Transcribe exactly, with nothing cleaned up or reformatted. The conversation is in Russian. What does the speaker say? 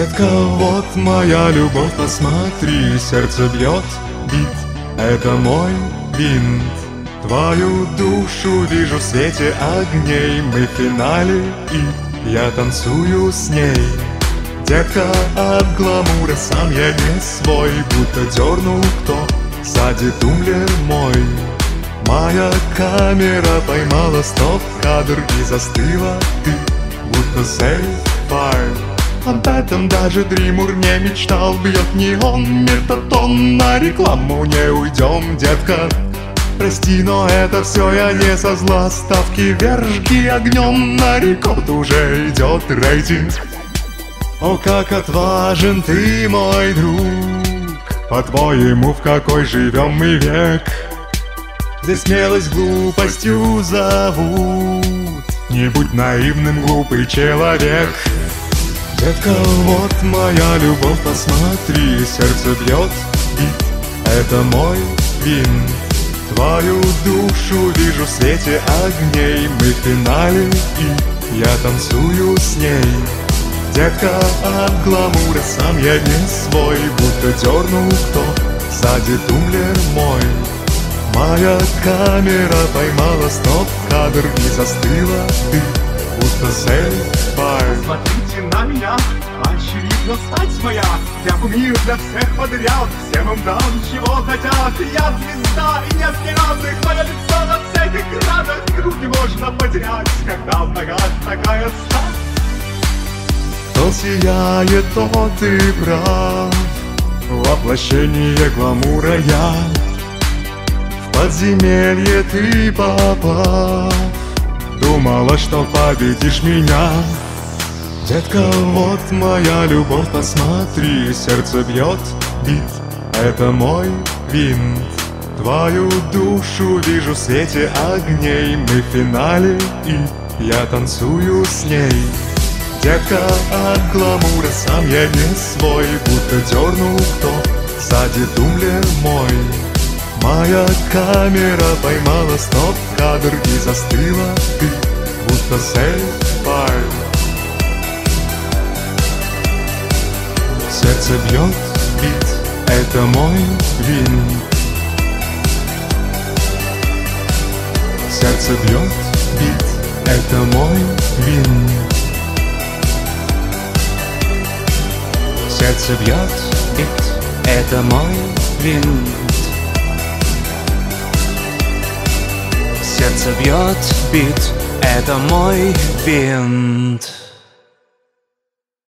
Детка, вот моя любовь, посмотри, сердце бьет, бит, это мой винт. Твою душу вижу в свете огней, мы в финале, и я танцую с ней. Детка, от гламура сам я не свой, будто дернул кто, сзади тумблер мой. Моя камера поймала стоп-кадр и застыла ты, будто сейф-файл. Об этом даже Дримур не мечтал. Бьет неон, метатон, на рекламу не уйдем, детка. Прости, но это все я не со зла. Ставки вверх, жги огнем, на рекорд уже идет рейтинг. О, как отважен ты, мой друг, по-твоему, в какой живем мы век? Здесь смелость глупостью зовут. Не будь наивным, глупый человек. Детка, вот моя любовь, посмотри, сердце бьет, бит, это мой винт. Твою душу вижу в свете огней, мы в финале, и я танцую с ней. Детка, от гламура сам я не свой, будто дернул кто, сзади тумблер мой. Моя камера поймала стоп-кадр и застыла ты, будто сейф-файл. Смотрите на меня, очевидно стать моя. Я кумир для всех подряд, всем им дам, чего хотят. Я звезда и нет ни равных, мое лицо на всех экранах. Руки можно потерять, когда в ногах такая стать. Кто сияет, тот ты прав, воплощение гламура я. В подземелье ты попав, думала, что победишь меня. Детка, вот моя любовь, посмотри, сердце бьет, бит, это мой винт. Твою душу вижу в свете огней, мы в финале, и я танцую с ней. Детка, от гламура сам я не свой, будто дернул кто, сзади тумблер мой. Моя камера поймала стоп-кадр и застыла ты, будто сейф-файл. Сердце бьет, бит, это мой винт. Сердце бьет, бит, это мой винт. Сердце бьет, бит, это мой винт. Сердце бьет, бит, это мой винт.